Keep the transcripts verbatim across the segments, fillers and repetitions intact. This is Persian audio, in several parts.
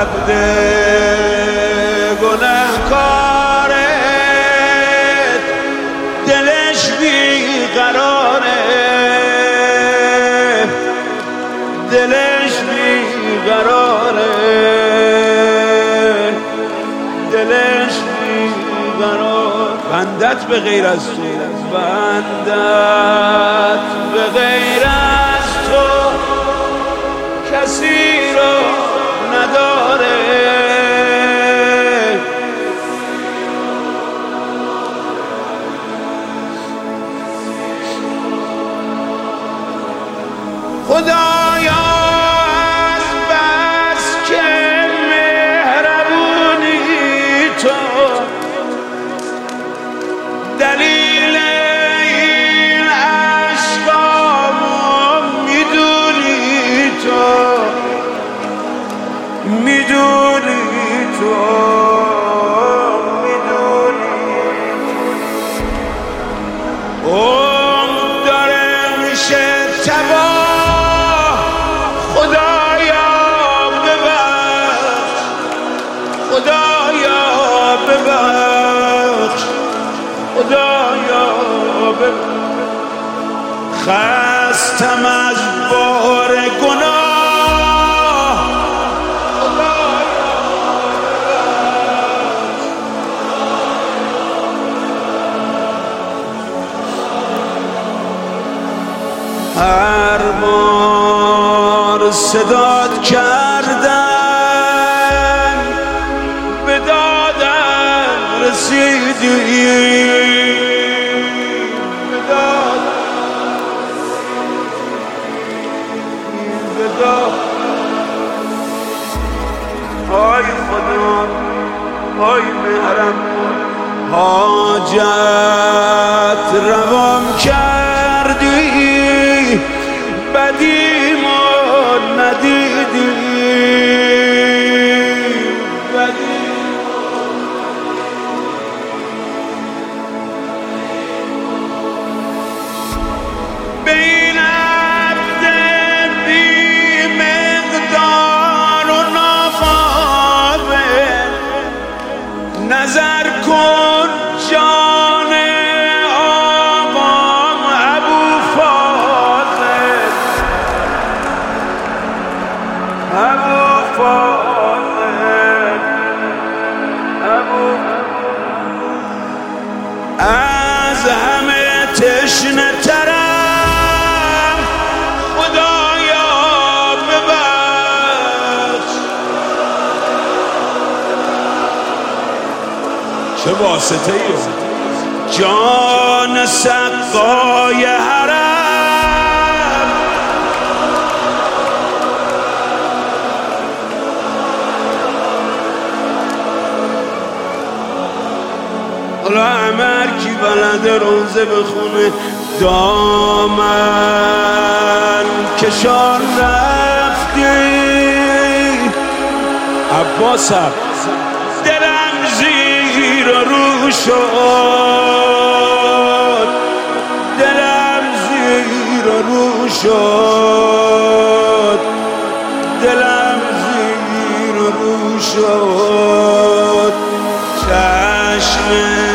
عبد گنهکارت دلش بیقراره، دلش بیقراره، دلش بیقرار. بندت به غیر از تو، بندت به غیر از تو کسی رو نداره. خدایا از بس که مهربونی تو، دلیل این عشقامو میدونی تو، میدونی تو، میدونی عمر داره میشه تباه. خدایا ببخش، خدایا ببخش، خدایا ببخش. خستم از بار گناه، خدایا ببخش. هر بار صدات کردن به دادم رسیدی، به دادم، به دادم. آی خدا، آی مهرم، حاجت روام کردی، بدیمو ندیدی، بدیمو. به این عبد بی مقدار و ناقابل نظر کن جان آقام ابو فاضل، ابو فاضل، ابو. از همه تشنه ترم، خدایا ببخش. چه واسطه ای جان سقای حرم، حالا عمر کی بلده روزه بخونه، دامن کشان رفتی عباسم، دلم زیر و رو شد، دلم زیر و رو شد، دلم زیر و رو شد. چشم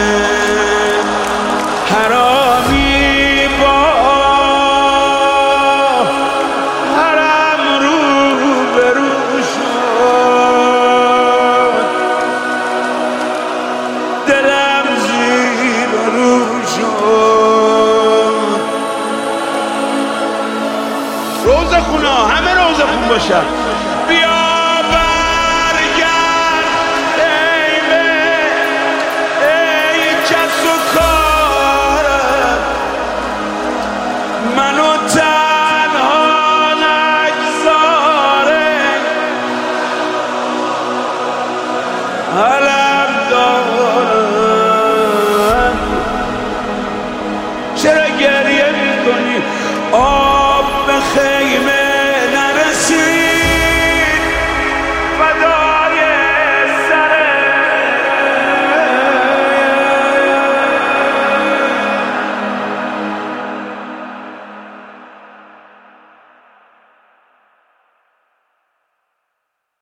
حرامی با حرم رو به رو شد، دلم زیر رو شد. روزه خونا همه روزه خون باشن.